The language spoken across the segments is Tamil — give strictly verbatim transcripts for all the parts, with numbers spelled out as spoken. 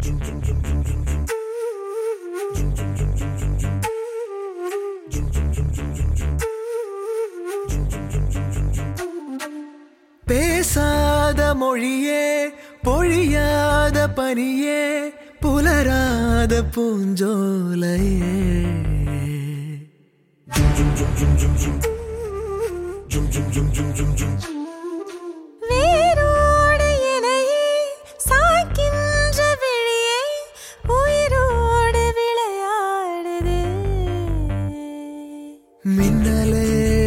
பேசாத மொழியே பொழியாத பனியே புலராத பூஞ்சோலையே வேரோடு இலையே சாய்க்கின்ற விழியே உயிரோடு விளையாடுது மின்னலே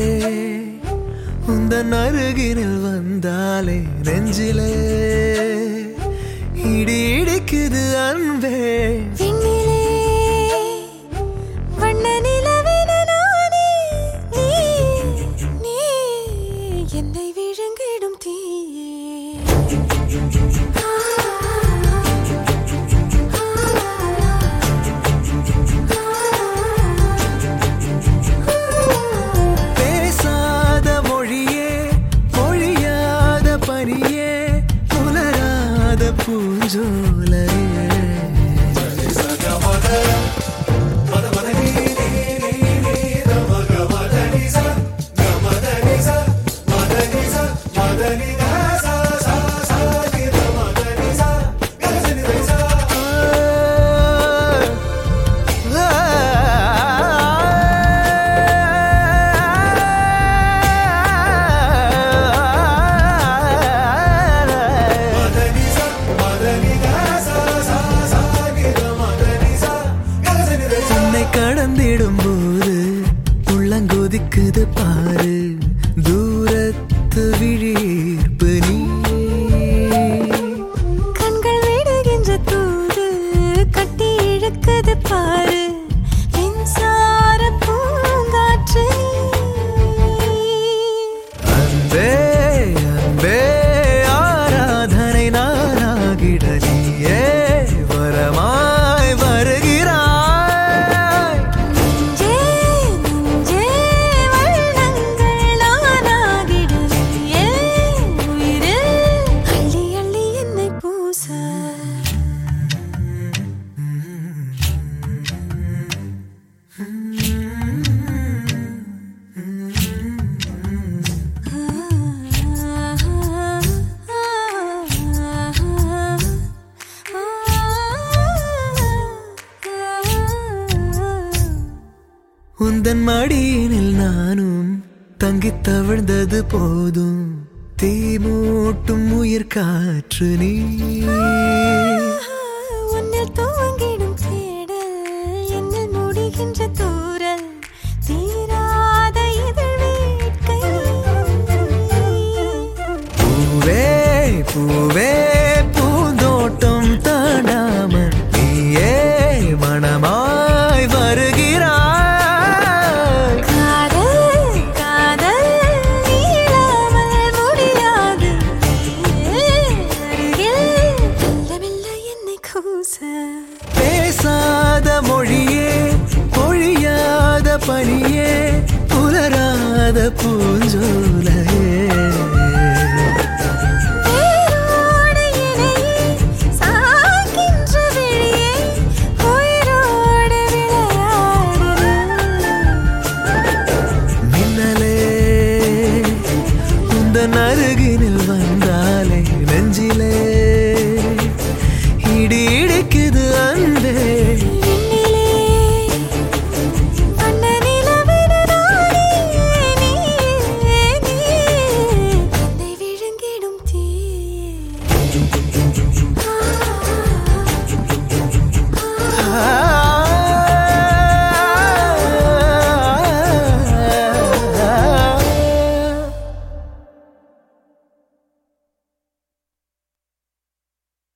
உந்தன் அருகினில் வந்தாலே நெஞ்சிலே இடி இடிக்குது அன்பே விண்ணிலே வண்ண நிலவென நானே நீ நீ என்னை விழுங்கிடும் தீயே பேசாத மொழியே பொழியாத பனியே புலராத பூஞ்சோலையே கடந்திடும் போது உள்ளங்கொதிக்குது பாரு தூரத்து விழிப்பு நீ கண்கள் விடுகின்ற தூது கட்டி இழுக்குது பாரு மின்சார பூங்காற்று அன்பே அன்பே ஆராதனை நானாகிட நீயே வரமாய் வருகிறாய் உந்தன் மடியினில் நானும் தங்கித் தவழ்ந்தது போதும் தீ மூட்டும் உயிர் காற்று நீ உன்னில் துவங்கிடும் தேடல் என்னில் முடிகின்ற தூரல் தீராத இதழ் வேட்கை பூவே பூவே பூந்தோட்டம் தாண்டாமல் நீயே மனமாய் வருகிறாய் பேசாத மொழியே பொழியாத பனியே புலராத பூஞ்சோலையே